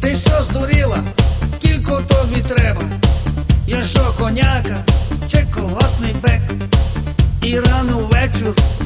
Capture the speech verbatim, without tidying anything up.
Ти що здуріла? Кілько тобі треба? Я що, коняка, чи колгосний бек? І рано ввечір